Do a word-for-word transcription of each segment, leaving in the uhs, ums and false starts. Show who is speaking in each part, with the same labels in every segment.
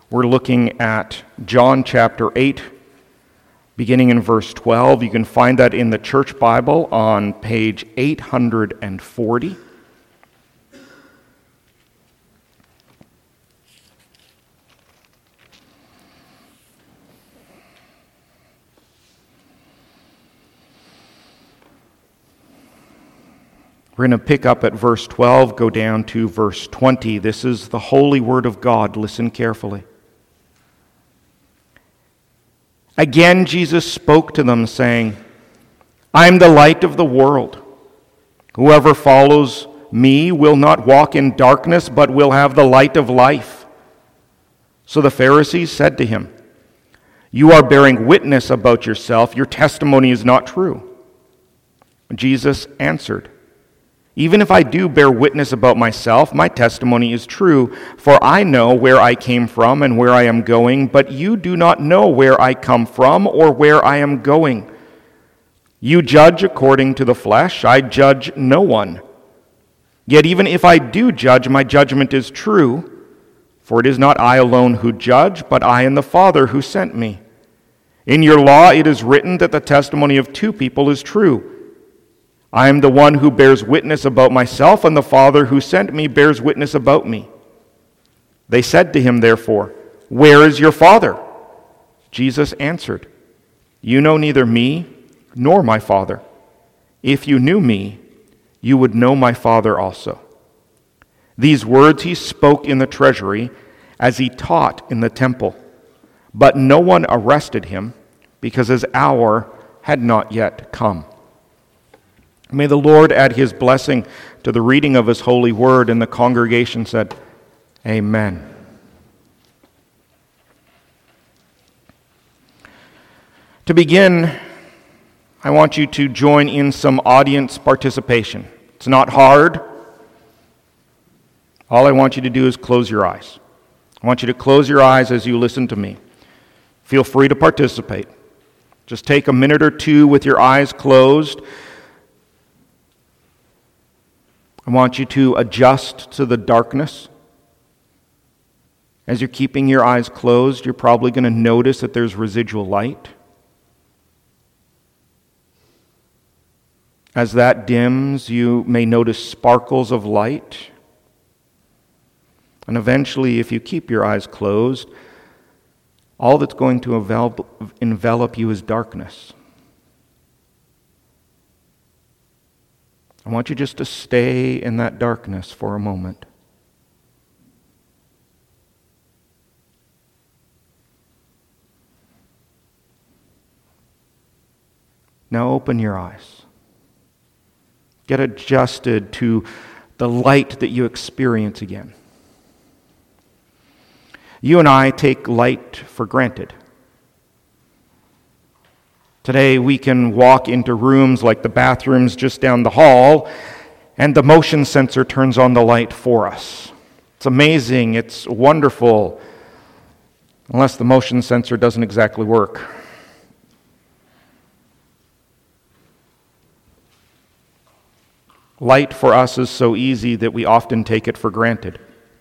Speaker 1: We're looking at John chapter eight, beginning in verse twelve. You can find that in the Church Bible on page eight hundred forty. We're going to pick up at verse twelve, go down to verse twenty. This is the holy word of God. Listen carefully. Again, Jesus spoke to them, saying, I am the light of the world. Whoever follows me will not walk in darkness, but will have the light of life. So the Pharisees said to him, You are bearing witness about yourself. Your testimony is not true. Jesus answered, Even if I do bear witness about myself, my testimony is true, for I know where I came from and where I am going, but you do not know where I come from or where I am going. You judge according to the flesh, I judge no one. Yet even if I do judge, my judgment is true, for it is not I alone who judge, but I and the Father who sent me. In your law it is written that the testimony of two people is true. I am the one who bears witness about myself, and the Father who sent me bears witness about me. They said to him, therefore, Where is your Father? Jesus answered, You know neither me nor my Father. If you knew me, you would know my Father also. These words he spoke in the treasury as he taught in the temple. But no one arrested him, because his hour had not yet come. May the Lord add his blessing to the reading of his holy word. And the congregation said, Amen. To begin, I want you to join in some audience participation. It's not hard. All I want you to do is close your eyes. I want you to close your eyes as you listen to me. Feel free to participate. Just take a minute or two with your eyes closed. I want you to adjust to the darkness. As you're keeping your eyes closed, you're probably going to notice that there's residual light. As that dims, you may notice sparkles of light. And eventually, if you keep your eyes closed, all that's going to envelop, envelop you is darkness. I want you just to stay in that darkness for a moment. Now open your eyes. Get adjusted to the light that you experience again. You and I take light for granted. Today we can walk into rooms like the bathrooms just down the hall, and the motion sensor turns on the light for us. It's amazing, it's wonderful, unless the motion sensor doesn't exactly work. Light for us is so easy that we often take it for granted.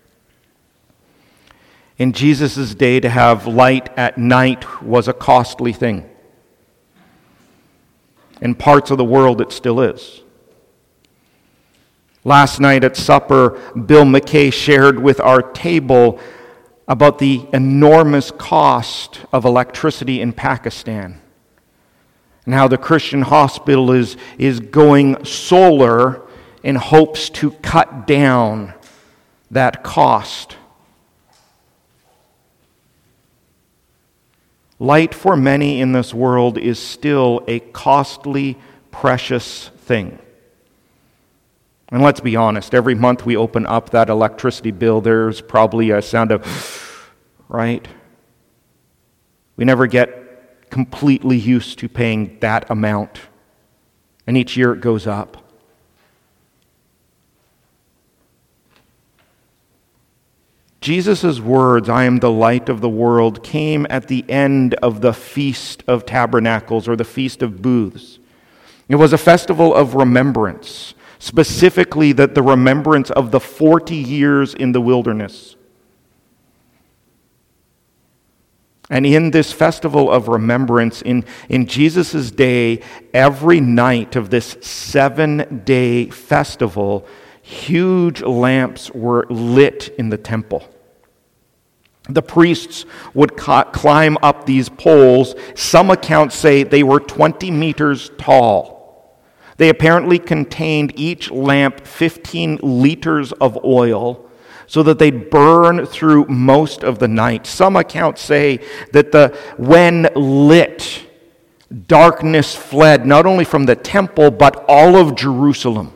Speaker 1: In Jesus' day, to have light at night was a costly thing. In parts of the world, it still is. Last night at supper, Bill McKay shared with our table about the enormous cost of electricity in Pakistan and how the Christian hospital is, is going solar in hopes to cut down that cost. Light for many in this world is still a costly, precious thing. And let's be honest, every month we open up that electricity bill, there's probably a sound of, right? We never get completely used to paying that amount. And each year it goes up. Jesus' words, I am the light of the world, came at the end of the Feast of Tabernacles, or the Feast of Booths. It was a festival of remembrance, specifically that the remembrance of the forty years in the wilderness. And in this festival of remembrance, in, in Jesus' day, every night of this seven-day festival, huge lamps were lit in the temple. The priests would ca- climb up these poles. Some accounts say they were twenty meters tall. They apparently contained each lamp fifteen liters of oil, so that they'd burn through most of the night. Some accounts say that the when lit, darkness fled not only from the temple, but all of Jerusalem.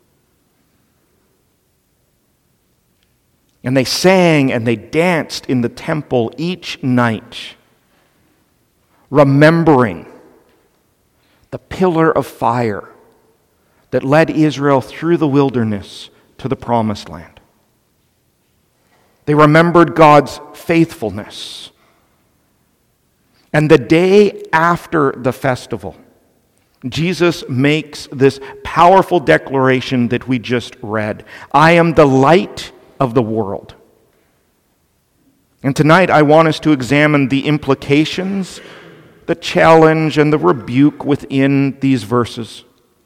Speaker 1: And they sang and they danced in the temple each night, remembering the pillar of fire that led Israel through the wilderness to the promised land. They remembered God's faithfulness. And the day after the festival, Jesus makes this powerful declaration that we just read. I am the light of the world. And tonight I want us to examine the implications, the challenge, and the rebuke within these verses.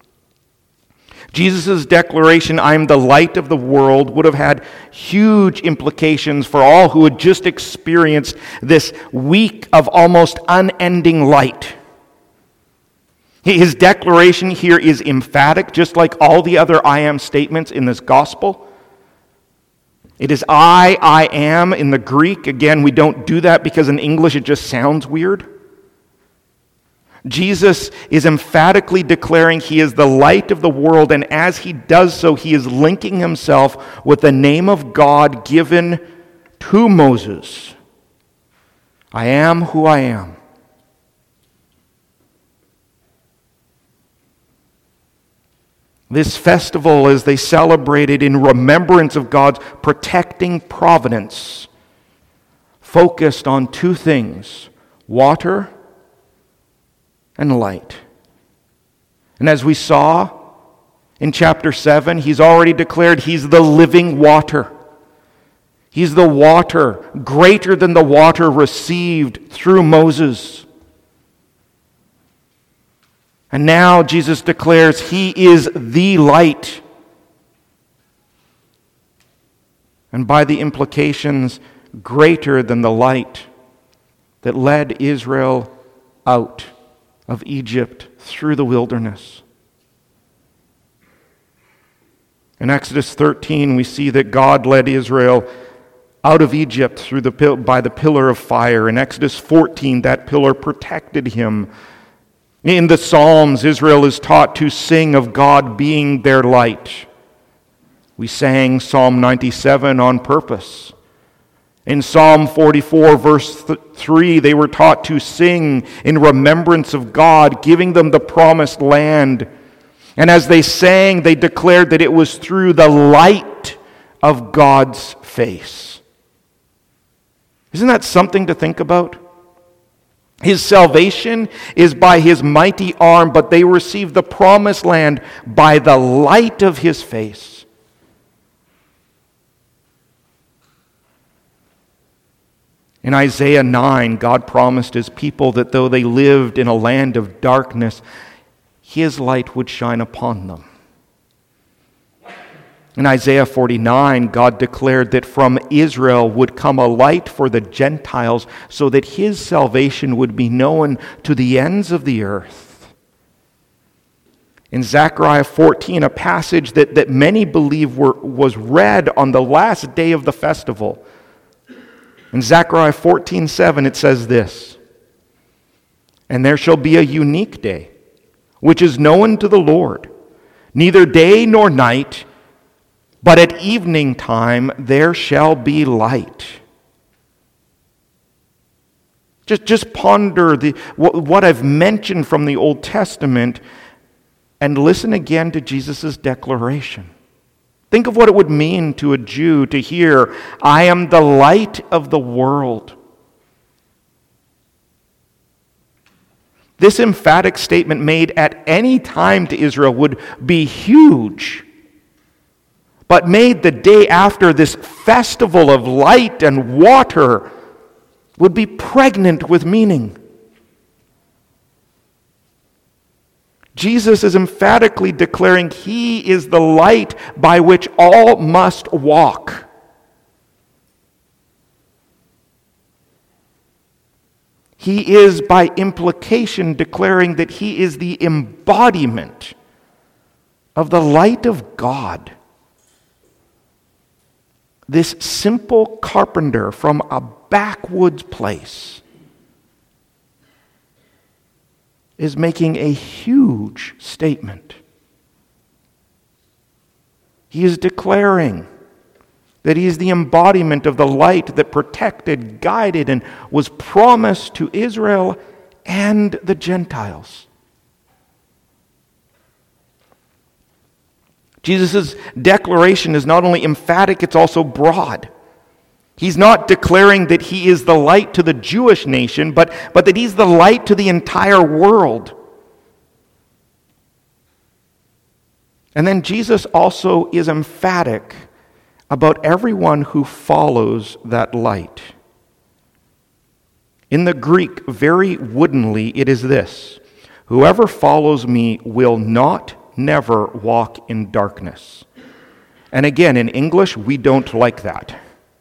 Speaker 1: Jesus' declaration, I am the light of the world, would have had huge implications for all who had just experienced this week of almost unending light. His declaration here is emphatic, just like all the other I am statements in this gospel. It is I, I am in the Greek. Again, we don't do that because in English it just sounds weird. Jesus is emphatically declaring he is the light of the world, and as he does so, he is linking himself with the name of God given to Moses. I am who I am. This festival, as they celebrated in remembrance of God's protecting providence, focused on two things: water and light. And as we saw in chapter seven, he's already declared he's the living water. He's the water greater than the water received through Moses. And now Jesus declares he is the light. And by the implications, greater than the light that led Israel out of Egypt through the wilderness. In Exodus thirteen, we see that God led Israel out of Egypt through the by the pillar of fire. In Exodus fourteen, that pillar protected him. In the Psalms, Israel is taught to sing of God being their light. We sang Psalm ninety-seven on purpose. In Psalm forty-four, verse three, they were taught to sing in remembrance of God, giving them the promised land. And as they sang, they declared that it was through the light of God's face. Isn't that something to think about? His salvation is by his mighty arm, but they receive the promised land by the light of his face. In Isaiah nine, God promised his people that though they lived in a land of darkness, his light would shine upon them. In Isaiah forty-nine, God declared that from Israel would come a light for the Gentiles so that his salvation would be known to the ends of the earth. In Zechariah fourteen, a passage that, that many believe were, was read on the last day of the festival. In Zechariah fourteen seven, it says this: "And there shall be a unique day, which is known to the Lord, neither day nor night, but at evening time there shall be light." Just, just ponder the, what, what I've mentioned from the Old Testament and listen again to Jesus' declaration. Think of what it would mean to a Jew to hear, I am the light of the world. This emphatic statement made at any time to Israel would be huge, but made the day after this festival of light and water would be pregnant with meaning. Jesus is emphatically declaring he is the light by which all must walk. He is, by implication, declaring that he is the embodiment of the light of God. This simple carpenter from a backwoods place is making a huge statement. He is declaring that he is the embodiment of the light that protected, guided, and was promised to Israel and the Gentiles. Jesus' declaration is not only emphatic, it's also broad. He's not declaring that he is the light to the Jewish nation, but, but that he's the light to the entire world. And then Jesus also is emphatic about everyone who follows that light. In the Greek, very woodenly, it is this: whoever follows me will not, never walk in darkness. And again, in English, we don't like that.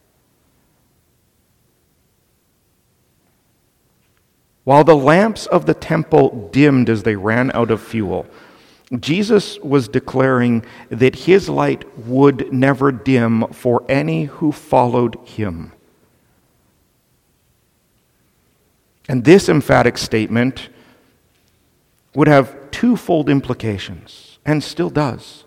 Speaker 1: While the lamps of the temple dimmed as they ran out of fuel, Jesus was declaring that his light would never dim for any who followed him. And this emphatic statement would have twofold implications, and still does.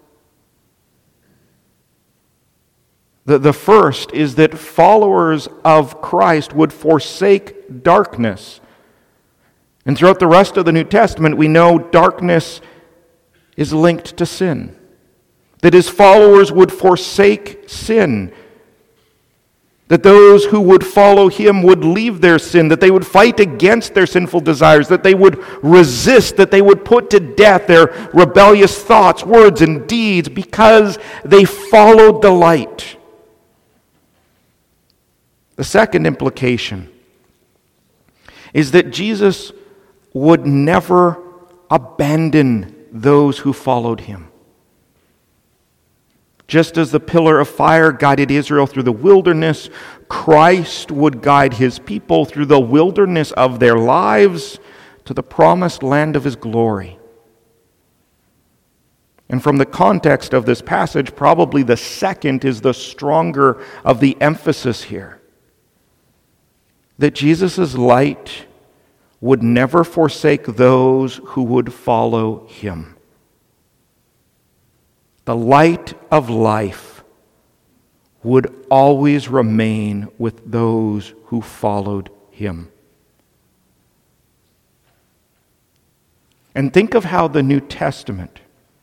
Speaker 1: The, the first is that followers of Christ would forsake darkness. And throughout the rest of the New Testament, we know darkness is linked to sin. That his followers would forsake sin. That those who would follow him would leave their sin. That they would fight against their sinful desires. That they would resist. That they would put to death their rebellious thoughts, words, and deeds because they followed the light. The second implication is that Jesus would never abandon those who followed him. Just as the pillar of fire guided Israel through the wilderness, Christ would guide his people through the wilderness of their lives to the promised land of his glory. And from the context of this passage, probably the second is the stronger of the emphasis here. That Jesus' light would never forsake those who would follow him. The light of life would always remain with those who followed him. And think of how the New Testament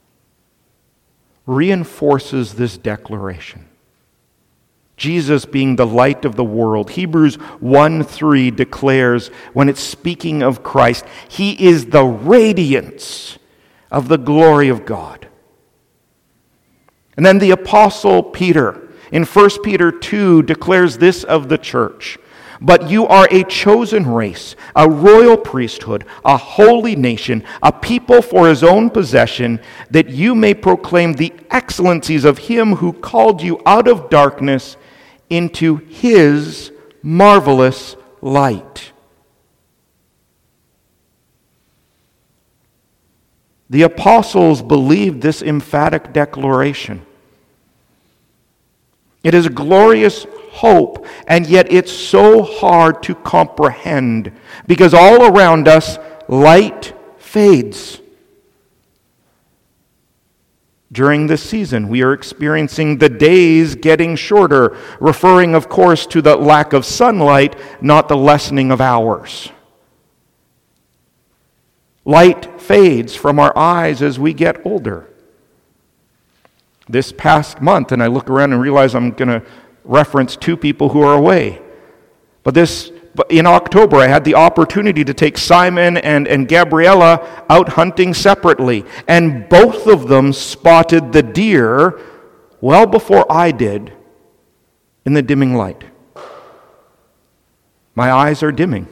Speaker 1: reinforces this declaration. Jesus being the light of the world. Hebrews one three declares, when it's speaking of Christ, he is the radiance of the glory of God. And then the Apostle Peter, in First Peter two, declares this of the church: but you are a chosen race, a royal priesthood, a holy nation, a people for his own possession, that you may proclaim the excellencies of him who called you out of darkness into his marvelous light. The apostles believed this emphatic declaration. It is a glorious hope, and yet it's so hard to comprehend because all around us, light fades. During this season, we are experiencing the days getting shorter, referring, of course, to the lack of sunlight, not the lessening of hours. Light fades from our eyes as we get older. This past month, and I look around and realize I'm going to reference two people who are away. But this, in October, I had the opportunity to take Simon and, and Gabriella out hunting separately. And both of them spotted the deer well before I did in the dimming light. My eyes are dimming.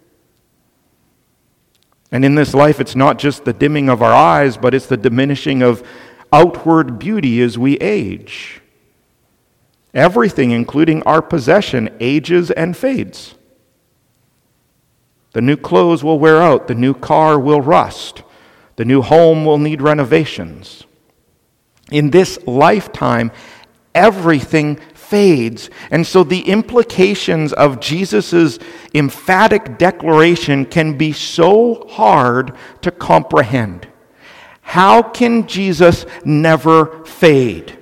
Speaker 1: And in this life, it's not just the dimming of our eyes, but it's the diminishing of outward beauty as we age. Everything, including our possession, ages and fades. The new clothes will wear out. The new car will rust. The new home will need renovations. In this lifetime, everything fades. And so the implications of Jesus' emphatic declaration can be so hard to comprehend. How can Jesus never fade?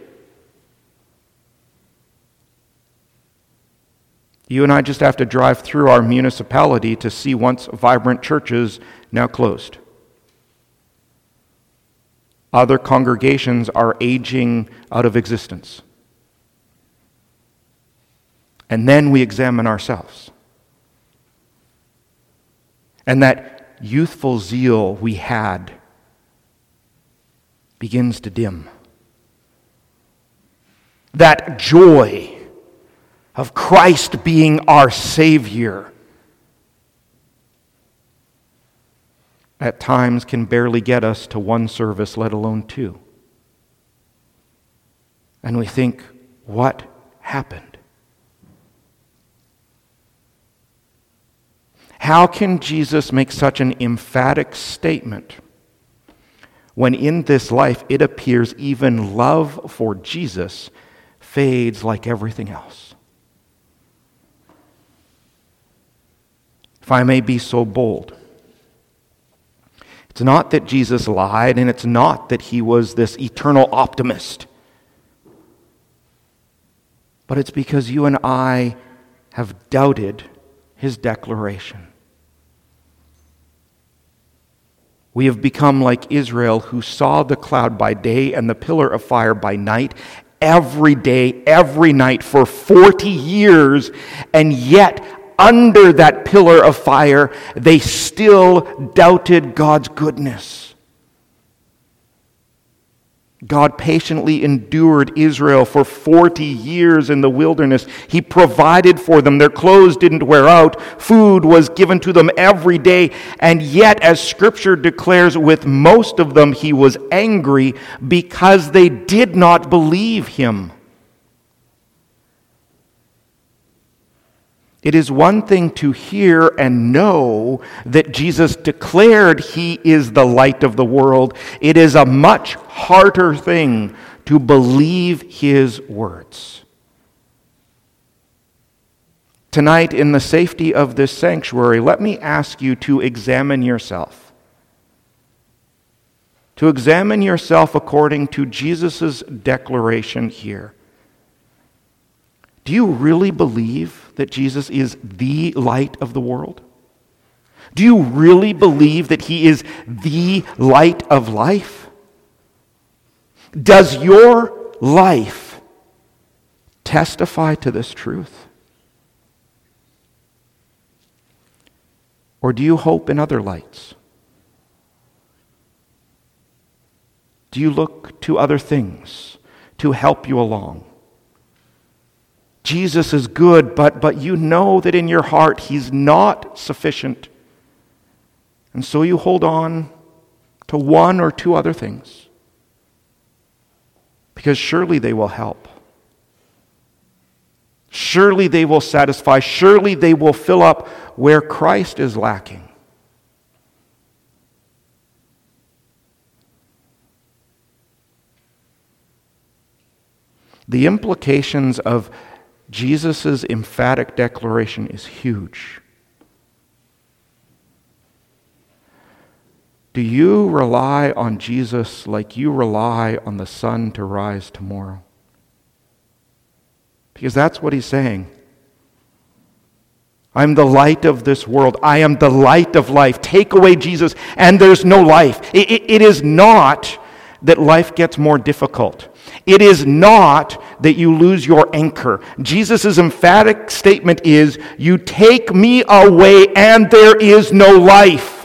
Speaker 1: You and I just have to drive through our municipality to see once vibrant churches now closed. Other congregations are aging out of existence. And then we examine ourselves. And that youthful zeal we had begins to dim. That joy of Christ being our Savior at times can barely get us to one service, let alone two. And we think, what happened? How can Jesus make such an emphatic statement when in this life it appears even love for Jesus fades like everything else? If I may be so bold, it's not that Jesus lied, and it's not that he was this eternal optimist. But it's because you and I have doubted his declaration. We have become like Israel, who saw the cloud by day and the pillar of fire by night, every day, every night for forty years, and yet under that pillar of fire, they still doubted God's goodness. God patiently endured Israel for forty years in the wilderness. He provided for them. Their clothes didn't wear out. Food was given to them every day. And yet, as Scripture declares, with most of them he was angry because they did not believe him. It is one thing to hear and know that Jesus declared he is the light of the world. It is a much harder thing to believe his words. Tonight, in the safety of this sanctuary, let me ask you to examine yourself. To examine yourself according to Jesus' declaration here. Do you really believe that Jesus is the light of the world? Do you really believe that he is the light of life? Does your life testify to this truth? Or do you hope in other lights? Do you look to other things to help you along? Jesus is good, but, but you know that in your heart he's not sufficient. And so you hold on to one or two other things. Because surely they will help. Surely they will satisfy. Surely they will fill up where Christ is lacking. The implications of Jesus' emphatic declaration is huge. Do you rely on Jesus like you rely on the sun to rise tomorrow? Because that's what he's saying. I'm the light of this world. I am the light of life. Take away Jesus, and there's no life. It, it, it is not that life gets more difficult. It is not that you lose your anchor. Jesus' emphatic statement is, you take me away and there is no life.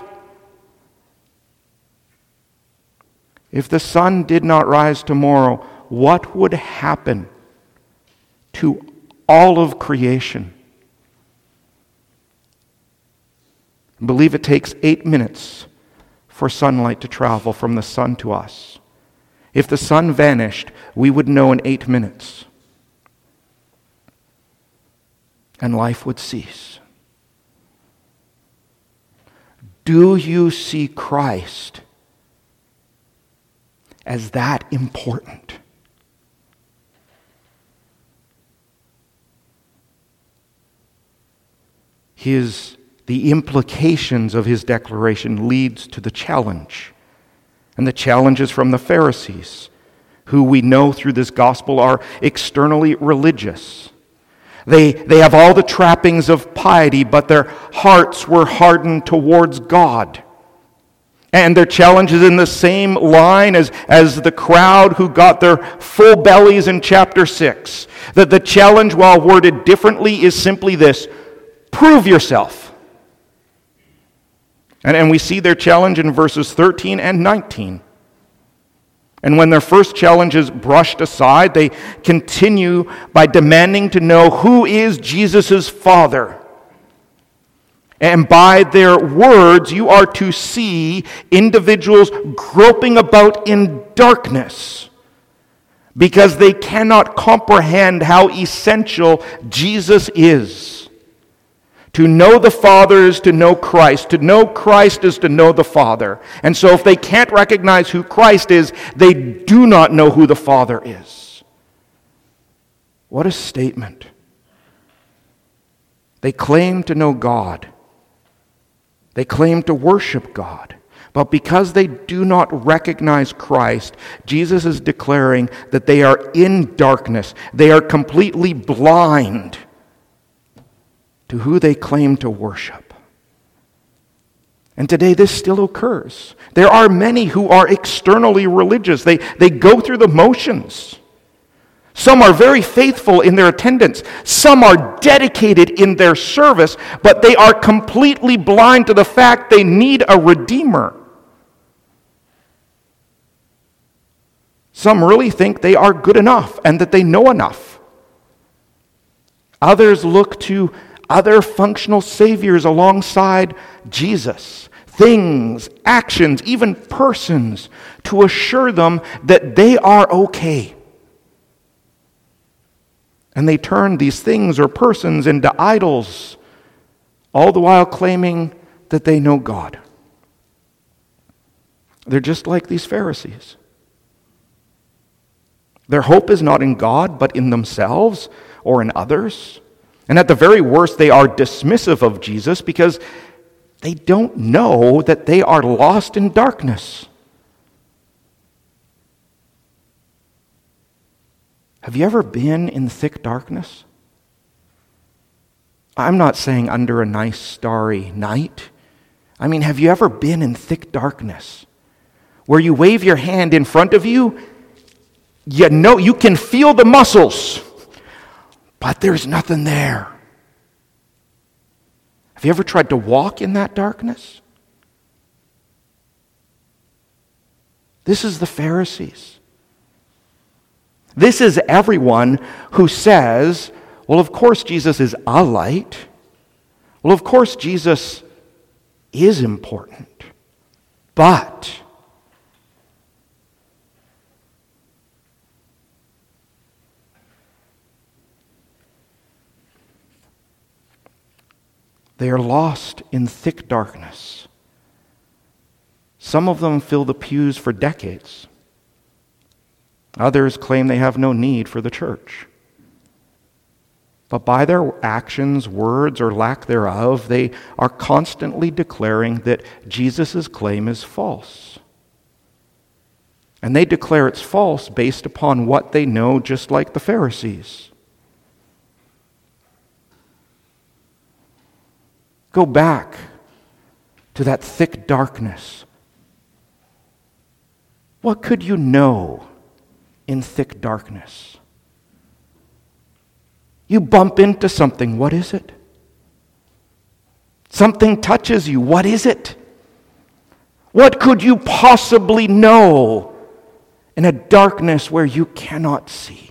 Speaker 1: If the sun did not rise tomorrow, what would happen to all of creation? I believe it takes eight minutes for sunlight to travel from the sun to us. If the sun vanished, we would know in eight minutes. And life would cease. Do you see Christ as that important? His, the implications of his declaration leads to the challenge. And the challenge is from the Pharisees, who we know through this gospel are externally religious. They, they have all the trappings of piety, but their hearts were hardened towards God. And their challenge is in the same line as, as the crowd who got their full bellies in chapter six. That the challenge, while worded differently, is simply this: prove yourself. And, and we see their challenge in verses thirteen and nineteen. And when their first challenge is brushed aside, they continue by demanding to know who is Jesus' Father. And by their words, you are to see individuals groping about in darkness because they cannot comprehend how essential Jesus is. To know the Father is to know Christ. To know Christ is to know the Father. And so if they can't recognize who Christ is, they do not know who the Father is. What a statement. They claim to know God. They claim to worship God. But because they do not recognize Christ, Jesus is declaring that they are in darkness. They are completely blind to who they claim to worship. And today this still occurs. There are many who are externally religious. They, they go through the motions. Some are very faithful in their attendance. Some are dedicated in their service, but they are completely blind to the fact they need a Redeemer. Some really think they are good enough and that they know enough. Others look to other functional saviors alongside Jesus, things, actions, even persons, to assure them that they are okay. And they turn these things or persons into idols, all the while claiming that they know God. They're just like these Pharisees. Their hope is not in God, but in themselves or in others. And at the very worst, they are dismissive of Jesus because they don't know that they are lost in darkness. Have you ever been in thick darkness? I'm not saying under a nice starry night. I mean, have you ever been in thick darkness where you wave your hand in front of you, you know, you can feel the muscles, but there's nothing there? Have you ever tried to walk in that darkness? This is the Pharisees. This is everyone who says, well, of course Jesus is a light. Well, of course Jesus is important. But they are lost in thick darkness. Some of them fill the pews for decades. Others claim they have no need for the church. But by their actions, words, or lack thereof, they are constantly declaring that Jesus' claim is false. And they declare it's false based upon what they know, just like the Pharisees. Go back to that thick darkness. What could you know in thick darkness? You bump into something. What is it? Something touches you. What is it? What could you possibly know in a darkness where you cannot see?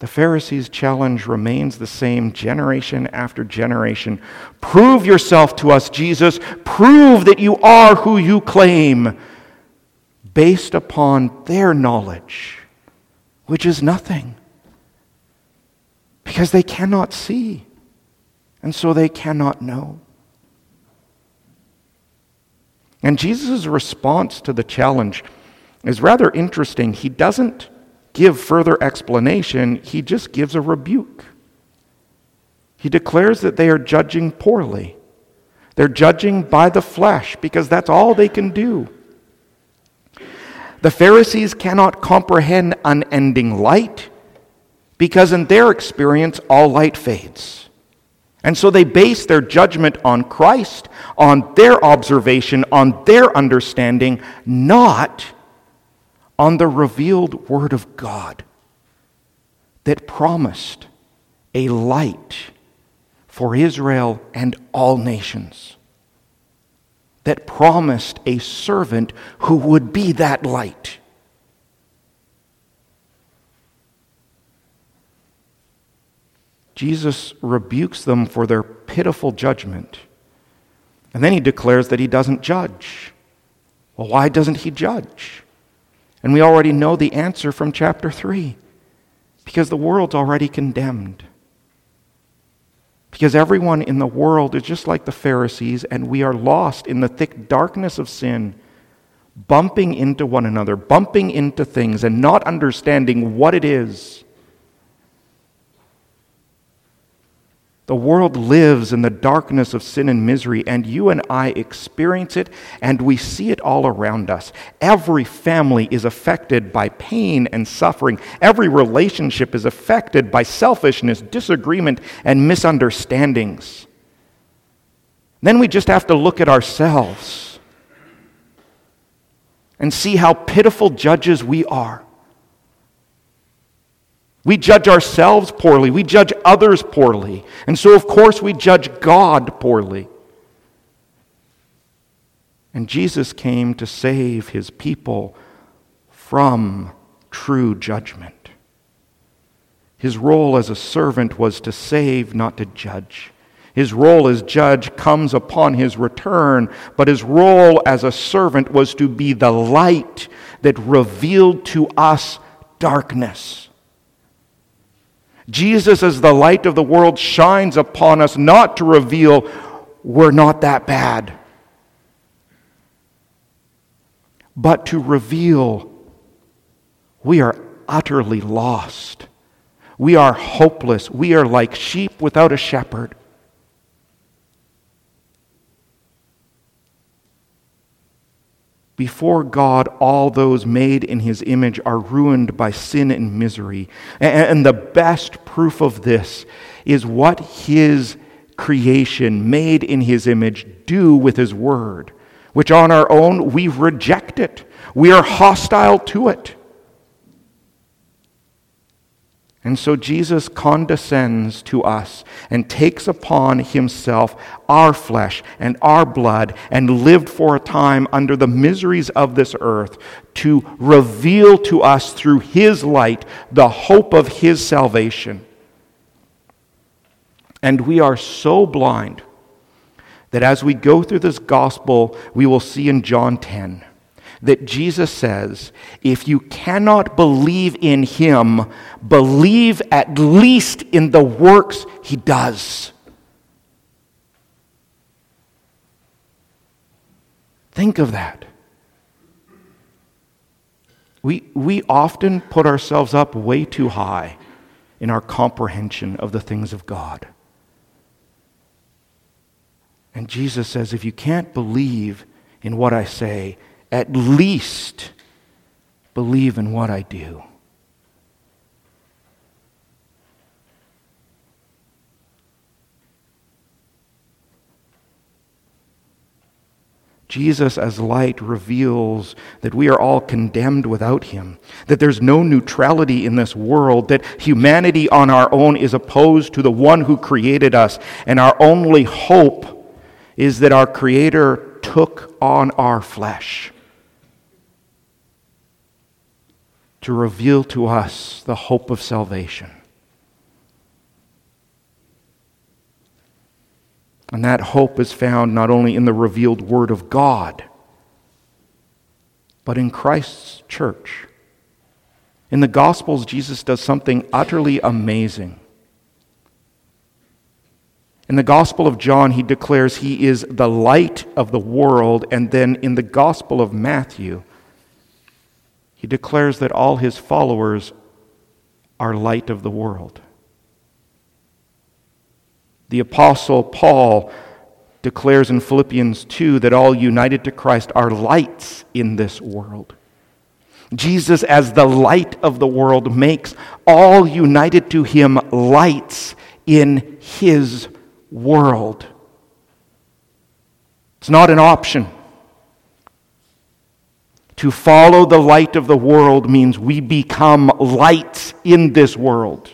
Speaker 1: The Pharisees' challenge remains the same generation after generation. Prove yourself to us, Jesus. Prove that you are who you claim, based upon their knowledge, which is nothing, because they cannot see, and so they cannot know. And Jesus' response to the challenge is rather interesting. He doesn't give further explanation, he just gives a rebuke. He declares that they are judging poorly. They're judging by the flesh because that's all they can do. The Pharisees cannot comprehend unending light because in their experience all light fades. And so they base their judgment on Christ, on their observation, on their understanding, not on the revealed Word of God that promised a light for Israel and all nations, that promised a servant who would be that light. Jesus rebukes them for their pitiful judgment, and then he declares that he doesn't judge. Well, why doesn't he judge? And we already know the answer from chapter three. Because the world's already condemned. Because everyone in the world is just like the Pharisees, and we are lost in the thick darkness of sin, bumping into one another, bumping into things, and not understanding what it is. The world lives in the darkness of sin and misery, and you and I experience it, and we see it all around us. Every family is affected by pain and suffering. Every relationship is affected by selfishness, disagreement, and misunderstandings. Then we just have to look at ourselves and see how pitiful judges we are. We judge ourselves poorly. We judge others poorly. And so, of course, we judge God poorly. And Jesus came to save his people from true judgment. His role as a servant was to save, not to judge. His role as judge comes upon his return, but his role as a servant was to be the light that revealed to us darkness. Jesus, as the light of the world, shines upon us not to reveal we're not that bad, but to reveal we are utterly lost. We are hopeless. We are like sheep without a shepherd. Before God, all those made in his image are ruined by sin and misery. And the best proof of this is what his creation, made in his image, do with his word, which on our own we reject it. We are hostile to it. And so Jesus condescends to us and takes upon himself our flesh and our blood and lived for a time under the miseries of this earth to reveal to us through his light the hope of his salvation. And we are so blind that as we go through this gospel, we will see in John ten that Jesus says, if you cannot believe in him, believe at least in the works he does. Think of that. We, we often put ourselves up way too high in our comprehension of the things of God. And Jesus says, if you can't believe in what I say, at least believe in what I do. Jesus as light reveals that we are all condemned without him, that there's no neutrality in this world, that humanity on our own is opposed to the one who created us, and our only hope is that our Creator took on our flesh to reveal to us the hope of salvation. And that hope is found not only in the revealed Word of God, but in Christ's church. In the Gospels, Jesus does something utterly amazing. In the Gospel of John, he declares he is the light of the world, and then in the Gospel of Matthew, he declares that all his followers are light of the world. The Apostle Paul declares in Philippians two that all united to Christ are lights in this world. Jesus, as the light of the world, makes all united to him lights in his world. It's not an option. To follow the light of the world means we become lights in this world.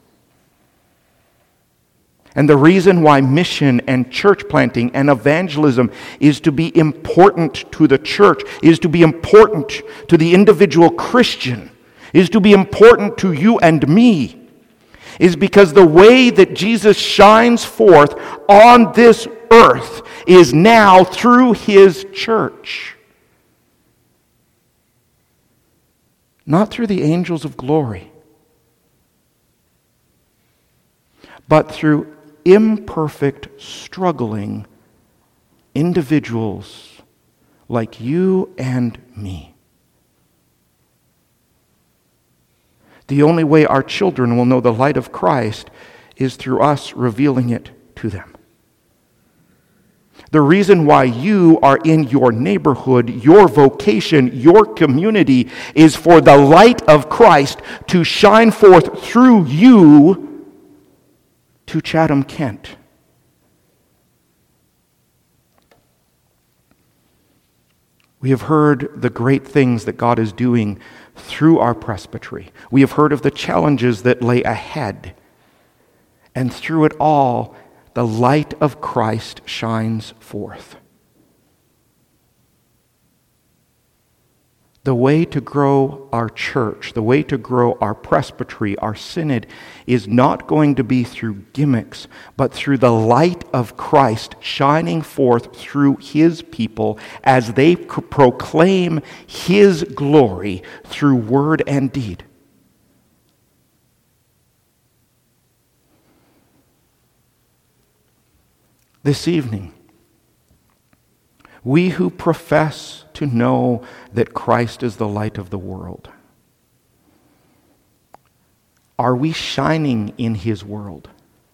Speaker 1: And the reason why mission and church planting and evangelism is to be important to the church, is to be important to the individual Christian, is to be important to you and me, is because the way that Jesus shines forth on this earth is now through his church. Not through the angels of glory, but through imperfect, struggling individuals like you and me. The only way our children will know the light of Christ is through us revealing it to them. The reason why you are in your neighborhood, your vocation, your community is for the light of Christ to shine forth through you to Chatham, Kent. We have heard the great things that God is doing through our presbytery. We have heard of the challenges that lay ahead. And through it all, the light of Christ shines forth. The way to grow our church, the way to grow our presbytery, our synod, is not going to be through gimmicks, but through the light of Christ shining forth through his people as they proclaim his glory through word and deed. This evening, we who profess to know that Christ is the light of the world, are we shining in his world?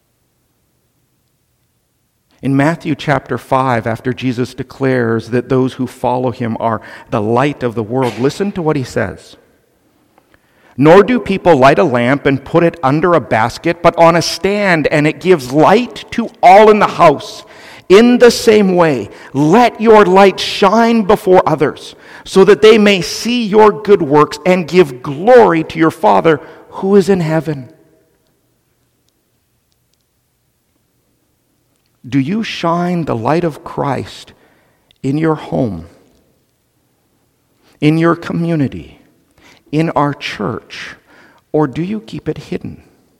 Speaker 1: In Matthew chapter five, after Jesus declares that those who follow him are the light of the world, listen to what he says. Nor do people light a lamp and put it under a basket, but on a stand, and it gives light to all in the house. In the same way, let your light shine before others, so that they may see your good works and give glory to your Father who is in heaven. Do you shine the light of Christ in your home, in your community, in our church, or do you keep it hidden?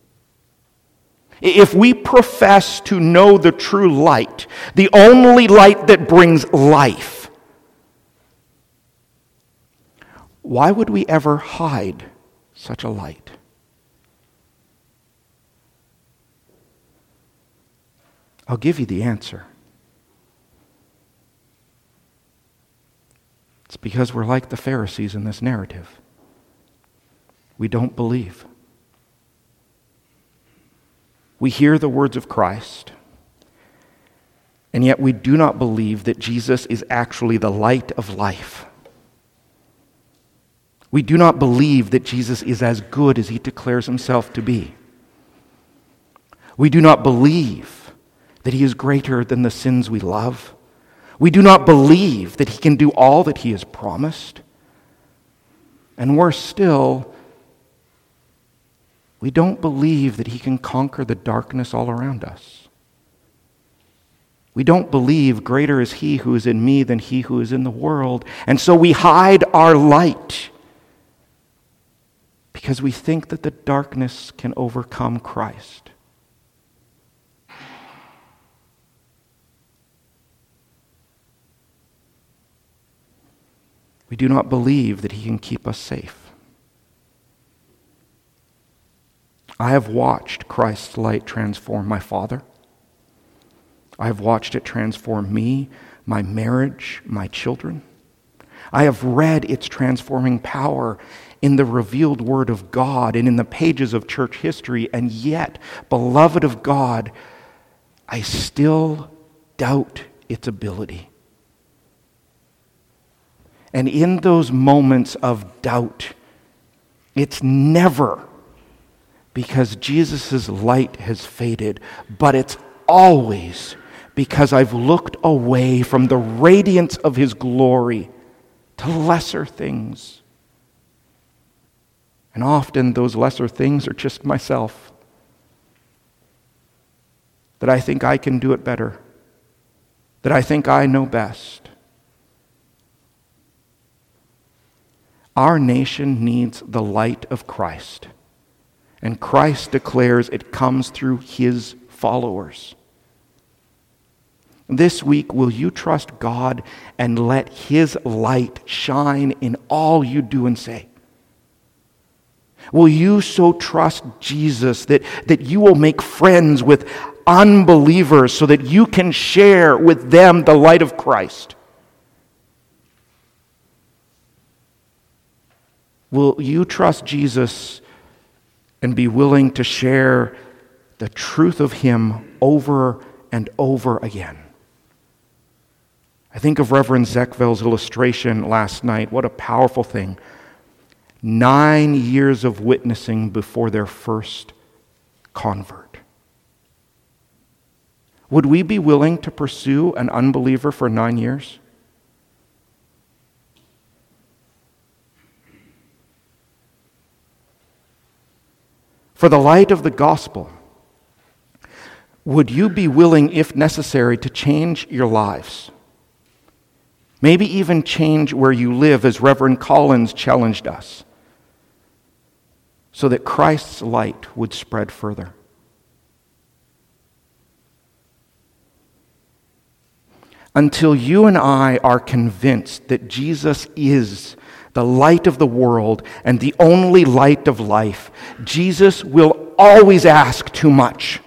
Speaker 1: If we profess to know the true light, the only light that brings life, why would we ever hide such a light? I'll give you the answer. It's because we're like the Pharisees in this narrative. We don't believe. We hear the words of Christ, and yet we do not believe that Jesus is actually the light of life. We do not believe that Jesus is as good as he declares himself to be. We do not believe that he is greater than the sins we love. We do not believe that he can do all that he has promised. And worse still, we don't believe that he can conquer the darkness all around us. We don't believe greater is he who is in me than he who is in the world. And so we hide our light because we think that the darkness can overcome Christ. we do not believe that he can keep us safe. I have watched Christ's light transform my father. I have watched it transform me, my marriage, my children. I have read its transforming power in the revealed Word of God and in the pages of church history, and yet, beloved of God, I still doubt its ability. And in those moments of doubt, it's never because Jesus' light has faded, but it's always because I've looked away from the radiance of his glory to lesser things. And often those lesser things are just myself. That I think I can do it better. That I think I know best. Our nation needs the light of Christ. And Christ declares it comes through his followers. This week, will you trust God and let his light shine in all you do and say? Will you so trust Jesus that, that you will make friends with unbelievers so that you can share with them the light of Christ? Will you trust Jesus and be willing to share the truth of him over and over again? I think of Reverend Zechville's illustration last night. What a powerful thing. Nine years of witnessing before their first convert. Would we be willing to pursue an unbeliever for nine years? For the light of the gospel, would you be willing, if necessary, to change your lives? Maybe even change where you live, as Reverend Collins challenged us, so that Christ's light would spread further. Until you and I are convinced that Jesus is the light of the world and the only light of life, Jesus will always ask too much.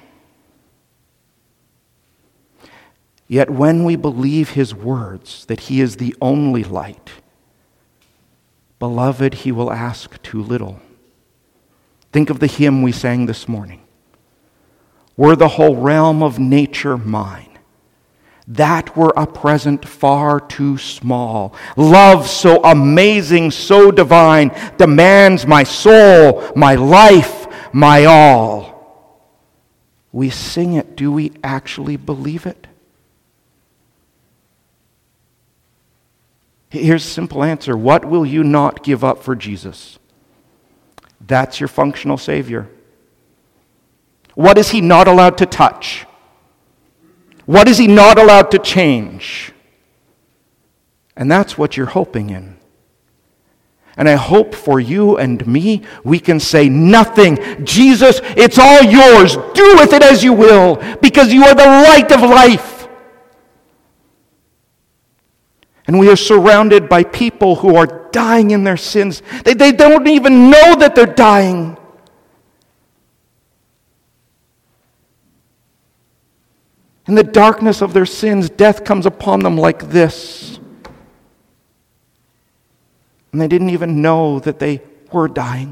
Speaker 1: Yet when we believe his words that he is the only light, beloved, he will ask too little. Think of the hymn we sang this morning. Were the whole realm of nature mine, that were a present far too small. Love so amazing, so divine, demands my soul, my life, my all. We sing it. Do we actually believe it? Here's a simple answer. What will you not give up for Jesus? That's your functional Savior. What is he not allowed to touch? What is he not allowed to change? And that's what you're hoping in. And I hope for you and me, we can say nothing. Jesus, it's all yours. Do with it as you will, because you are the light of life. And we are surrounded by people who are dying in their sins. They, they don't even know that they're dying. In the darkness of their sins, death comes upon them like this. And they didn't even know that they were dying.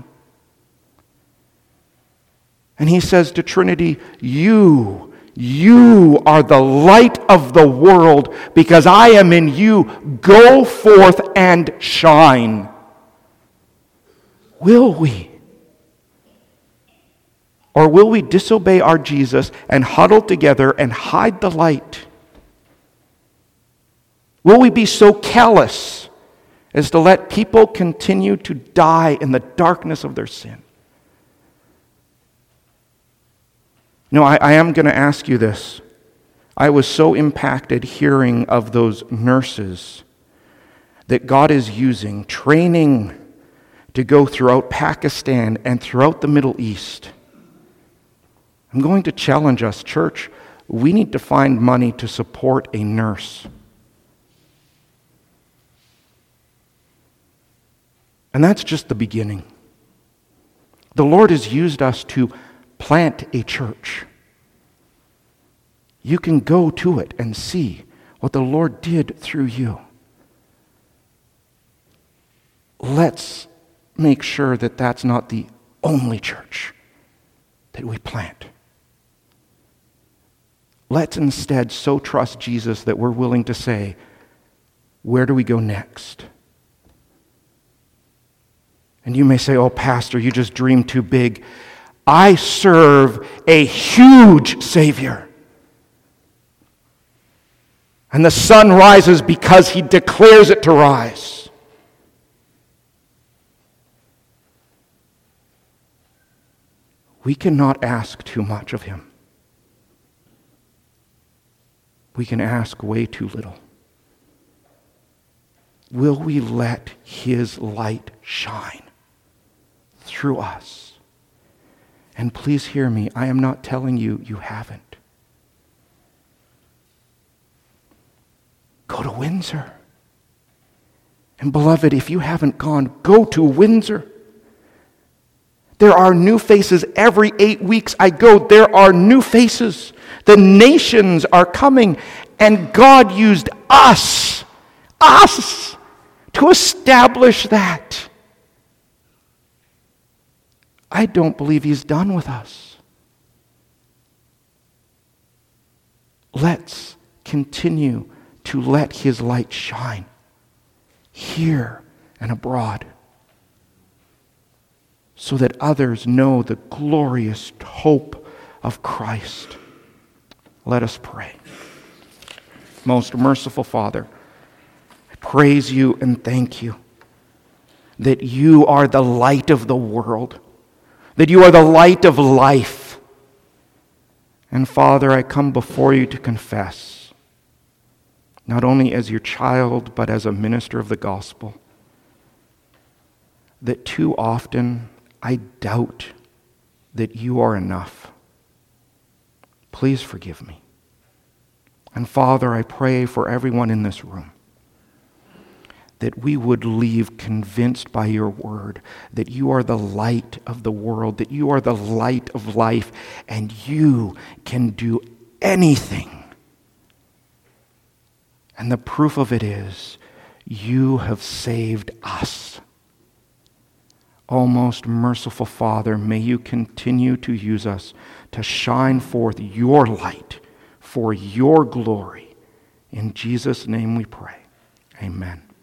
Speaker 1: And he says to Trinity, you, you are the light of the world because I am in you. Go forth and shine. Will we? Or will we disobey our Jesus and huddle together and hide the light? Will we be so callous as to let people continue to die in the darkness of their sin? No, I, I am going to ask you this. I was so impacted hearing of those nurses that God is using, training to go throughout Pakistan and throughout the Middle East. I'm going to challenge us, church. We need to find money to support a nurse. And that's just the beginning. The Lord has used us to plant a church. You can go to it and see what the Lord did through you. Let's make sure that that's not the only church that we plant. Let's instead so trust Jesus that we're willing to say, where do we go next? And you may say, oh, Pastor, you just dream too big. I serve a huge Savior. And the sun rises because he declares it to rise. We cannot ask too much of him. We can ask way too little. Will we let his light shine through us? And please hear me, I am not telling you you haven't. Go to Windsor. And beloved, if you haven't gone, go to Windsor. There are new faces every eight weeks I go. There are new faces. The nations are coming. And God used us, us, to establish that. I don't believe he's done with us. Let's continue to let his light shine here and abroad, so that others know the glorious hope of Christ. Let us pray. Most merciful Father, I praise you and thank you that you are the light of the world, that you are the light of life. And Father, I come before you to confess, not only as your child, but as a minister of the gospel, that too often I doubt that you are enough. Please forgive me. And Father, I pray for everyone in this room that we would leave convinced by your word that you are the light of the world, that you are the light of life, and you can do anything. And the proof of it is you have saved us. O most merciful Father, may you continue to use us to shine forth your light for your glory. In Jesus' name we pray. Amen.